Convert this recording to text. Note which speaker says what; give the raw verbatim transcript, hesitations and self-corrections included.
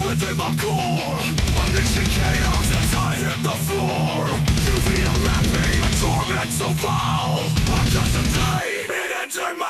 Speaker 1: within my core. Unleashing chaos as I hit the floor. You feel me, a torment so foul. I'm just a day, it entered my